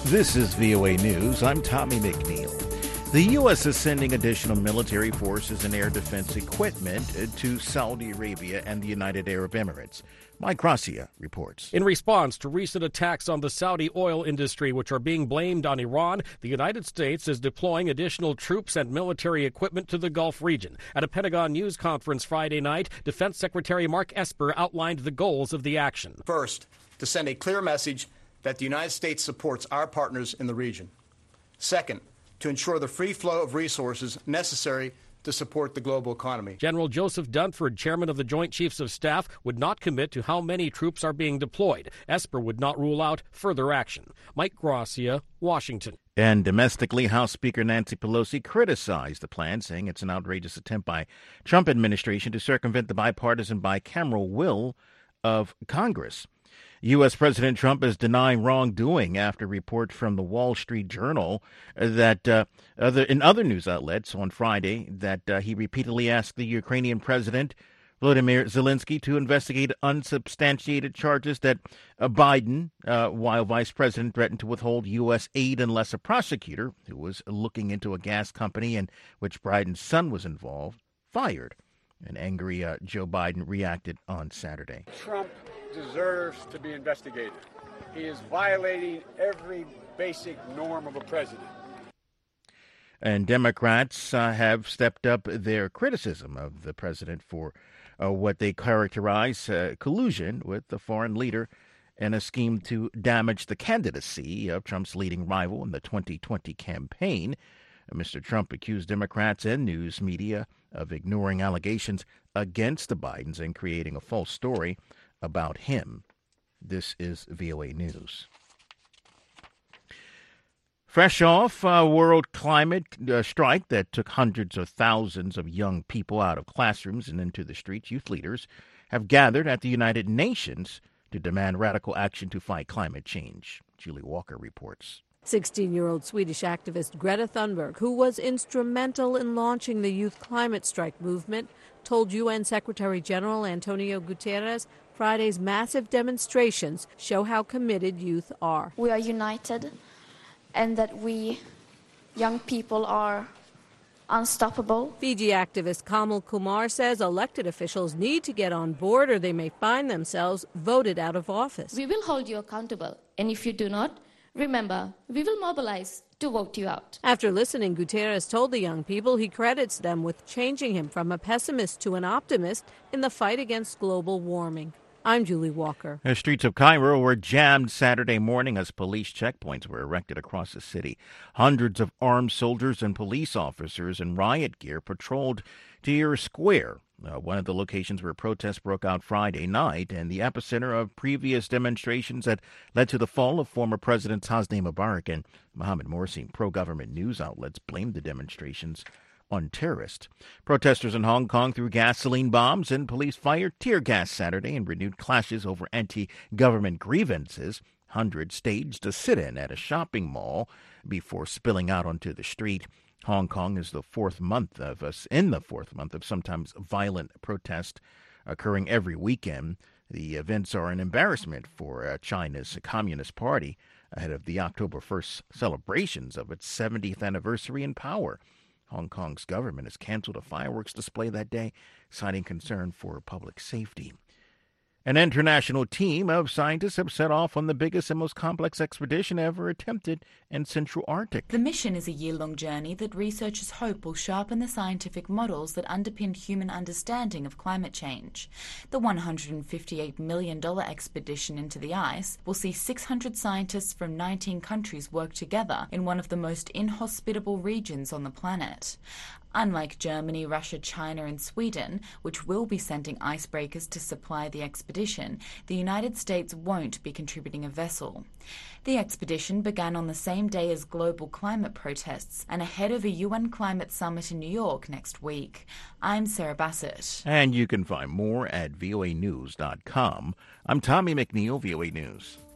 This is VOA News. I'm Tommy McNeil. The U.S. is sending additional military forces and air defense equipment to Saudi Arabia and the United Arab Emirates. Mike Gracia reports. In response to recent attacks on the Saudi oil industry, which are being blamed on Iran, the United States is deploying additional troops and military equipment to the Gulf region. At a Pentagon news conference Friday night, Defense Secretary Mark Esper outlined the goals of the action. First, to send a clear message that the United States supports our partners in the region. Second, to ensure the free flow of resources necessary to support the global economy. General Joseph Dunford, chairman of the Joint Chiefs of Staff, would not commit to how many troops are being deployed. Esper would not rule out further action. Mike Gracia, Washington. And domestically, House Speaker Nancy Pelosi criticized the plan, saying it's an outrageous attempt by Trump administration to circumvent the bipartisan bicameral will of Congress. U.S. President Trump is denying wrongdoing after reports from the Wall Street Journal that in other news outlets on Friday that he repeatedly asked the Ukrainian president, Volodymyr Zelensky, to investigate unsubstantiated charges that Biden, while vice president, threatened to withhold U.S. aid unless a prosecutor who was looking into a gas company in which Biden's son was involved fired. An angry Joe Biden reacted on Saturday. Trump deserves to be investigated. He is violating every basic norm of a president. And Democrats have stepped up their criticism of the president for what they characterize collusion with the foreign leader in a scheme to damage the candidacy of Trump's leading rival in the 2020 campaign. Mr. Trump accused Democrats and news media of ignoring allegations against the Bidens and creating a false story about him. This is VOA News. Fresh off a world climate strike that took hundreds of thousands of young people out of classrooms and into the streets, youth leaders have gathered at the United Nations to demand radical action to fight climate change. Julie Walker reports. 16-year-old Swedish activist Greta Thunberg, who was instrumental in launching the youth climate strike movement, told UN Secretary General Antonio Guterres Friday's massive demonstrations show how committed youth are. We are united and that we, young people, are unstoppable. Fiji activist Kamal Kumar says elected officials need to get on board or they may find themselves voted out of office. We will hold you accountable, and if you do not, remember, we will mobilize to vote you out. After listening, Guterres told the young people he credits them with changing him from a pessimist to an optimist in the fight against global warming. I'm Julie Walker. The streets of Cairo were jammed Saturday morning as police checkpoints were erected across the city. Hundreds of armed soldiers and police officers in riot gear patrolled Tahrir Square, one of the locations where protests broke out Friday night and the epicenter of previous demonstrations that led to the fall of former Presidents Hosni Mubarak and Mohamed Morsi. Pro-government news outlets blamed the demonstrations on terrorists. Protesters in Hong Kong threw gasoline bombs and police fired tear gas Saturday in renewed clashes over anti-government grievances. Hundreds staged a sit-in at a shopping mall before spilling out onto the street. Hong Kong is in the fourth month of sometimes violent protest occurring every weekend. The events are an embarrassment for China's Communist Party ahead of the October 1st celebrations of its 70th anniversary in power. Hong Kong's government has canceled a fireworks display that day, citing concern for public safety. An international team of scientists have set off on the biggest and most complex expedition ever attempted in Central Arctic. The mission is a year-long journey that researchers hope will sharpen the scientific models that underpin human understanding of climate change. The $158 million expedition into the ice will see 600 scientists from 19 countries work together in one of the most inhospitable regions on the planet. Unlike Germany, Russia, China and Sweden, which will be sending icebreakers to supply the expedition, the United States won't be contributing a vessel. The expedition began on the same day as global climate protests and ahead of a UN climate summit in New York next week. I'm Sarah Bassett. And you can find more at voanews.com. I'm Tommy McNeil, VOA News.